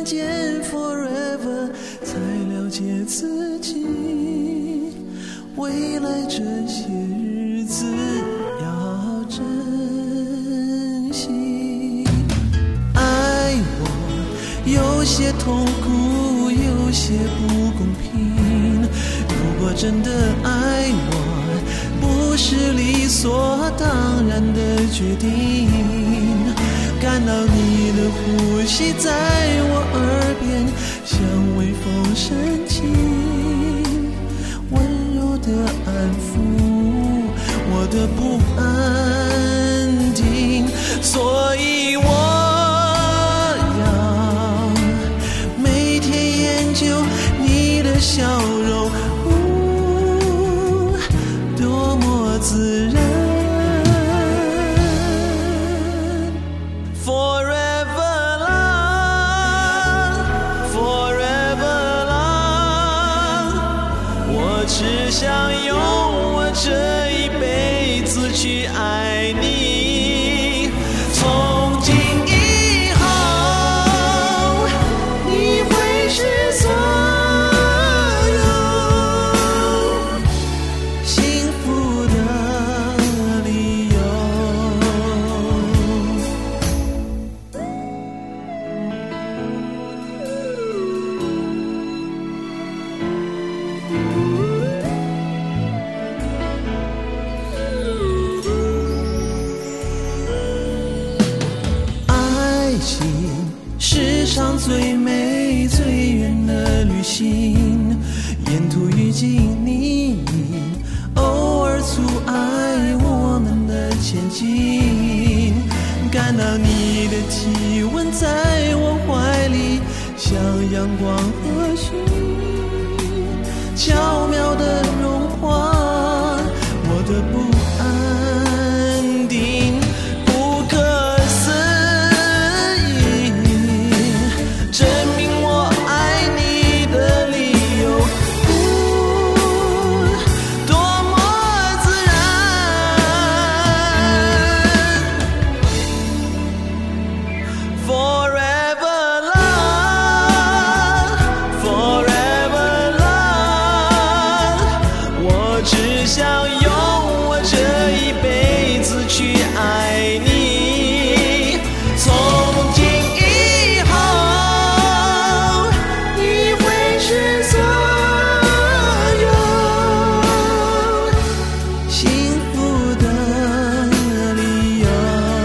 间 forever， 才了解自己，未来这些日子要珍惜。爱我有些痛苦，有些不公平，如果真的爱我，不是理所当然的决定。感到你的呼吸在我耳边，像微风深情，温柔的安抚我的不安定。所以我要每天研究你的笑容，多么自然。只想用我这一辈子去爱你，从今以后你会是所有幸福的理由。世上最美最远的旅行，沿途遇见你，偶尔阻碍我们的前进。感到你的体温在我怀里，像阳光和煦，巧妙地融化我的不安定。想用我这一辈子去爱你，从今以后你会是所有幸福的理由。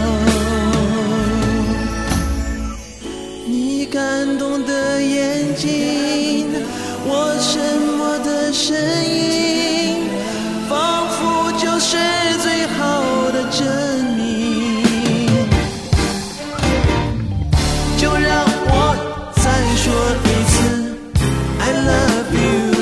你感动的眼睛，我沉默的声音，仿佛就是最好的证明。就让我再说一次 I love you。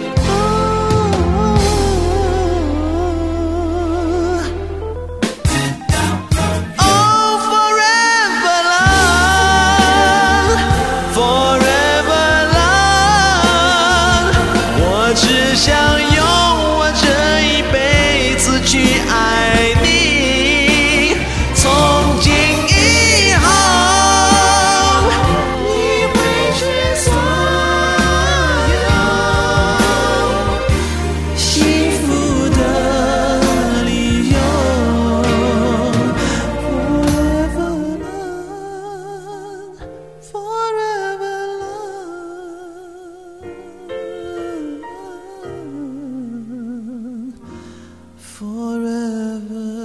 Oh forever love forever love， 我只想去爱你，从今以后你会是所有幸福的理由。 Forever love, forever love, forever